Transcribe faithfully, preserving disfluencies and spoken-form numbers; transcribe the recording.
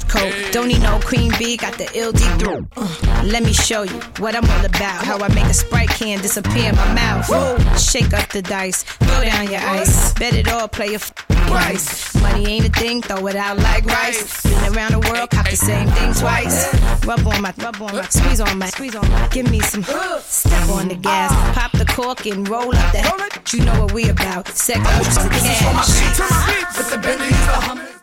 coat. Don't need no queen bee, got the ill deep throat. Uh, let me show you what I'm all about. How I make a Sprite can disappear in my mouth. Ooh, shake up the dice, throw down your ice. Bet it all, play a f- price. Money ain't a thing, throw it out like rice. Been around the world, cop the same thing twice. Rub on my, rub on my, squeeze on my, squeeze on my. Give me some, step on the gas. Pop the cork and roll up that. You know what we about. Sex, drugs, and cash. Turn my beat, with the Bentley, the Hummer.